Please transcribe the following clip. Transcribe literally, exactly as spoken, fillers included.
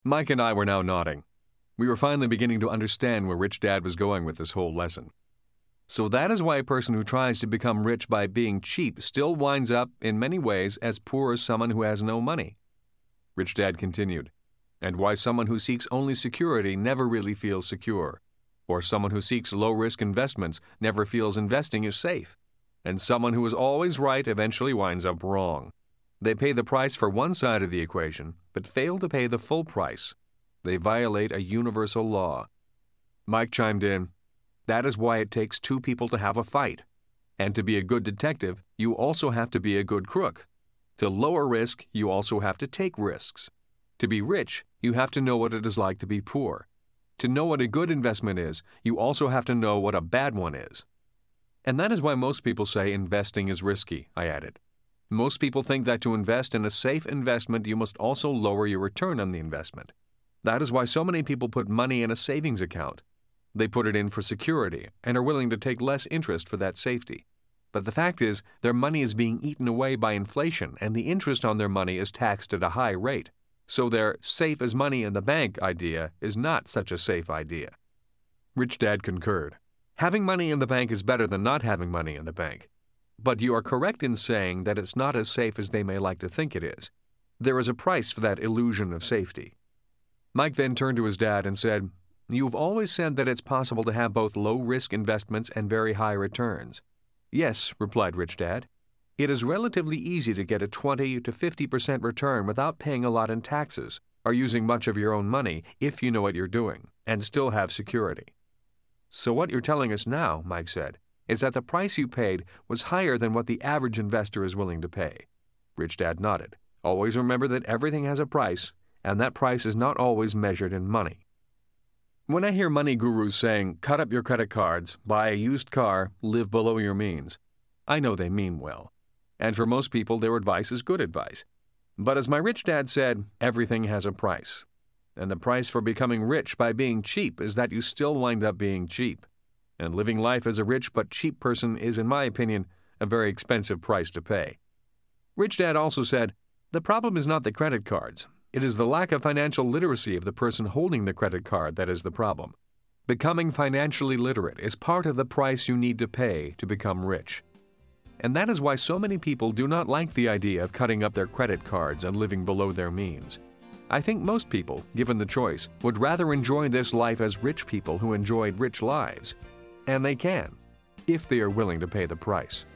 Mike and I were now nodding. We were finally beginning to understand where Rich Dad was going with this whole lesson. So that is why a person who tries to become rich by being cheap still winds up, in many ways, as poor as someone who has no money. Rich Dad continued, and why someone who seeks only security never really feels secure, or someone who seeks low-risk investments never feels investing is safe, and someone who is always right eventually winds up wrong. They pay the price for one side of the equation, but fail to pay the full price. They violate a universal law. Mike chimed in, that is why it takes two people to have a fight. And to be a good detective, you also have to be a good crook. To lower risk, you also have to take risks. To be rich, you have to know what it is like to be poor. To know what a good investment is, you also have to know what a bad one is. And that is why most people say investing is risky, I added. Most people think that to invest in a safe investment, you must also lower your return on the investment. That is why so many people put money in a savings account. They put it in for security and are willing to take less interest for that safety. But the fact is, their money is being eaten away by inflation, and the interest on their money is taxed at a high rate. So their safe as money in the bank idea is not such a safe idea. Rich Dad concurred. Having money in the bank is better than not having money in the bank. But you are correct in saying that it's not as safe as they may like to think it is. There is a price for that illusion of safety. Mike then turned to his dad and said, You've always said that it's possible to have both low-risk investments and very high returns. Yes, replied Rich Dad. It is relatively easy to get a twenty to fifty percent return without paying a lot in taxes or using much of your own money if you know what you're doing, and still have security. So what you're telling us now, Mike said, is that the price you paid was higher than what the average investor is willing to pay. Rich Dad nodded. Always remember that everything has a price, and that price is not always measured in money. When I hear money gurus saying, cut up your credit cards, buy a used car, live below your means, I know they mean well. And for most people, their advice is good advice. But as my rich dad said, everything has a price. And the price for becoming rich by being cheap is that you still wind up being cheap. And living life as a rich but cheap person is, in my opinion, a very expensive price to pay. Rich Dad also said, the problem is not the credit cards. It is the lack of financial literacy of the person holding the credit card that is the problem. Becoming financially literate is part of the price you need to pay to become rich. And that is why so many people do not like the idea of cutting up their credit cards and living below their means. I think most people, given the choice, would rather enjoy this life as rich people who enjoyed rich lives. And they can, if they are willing to pay the price.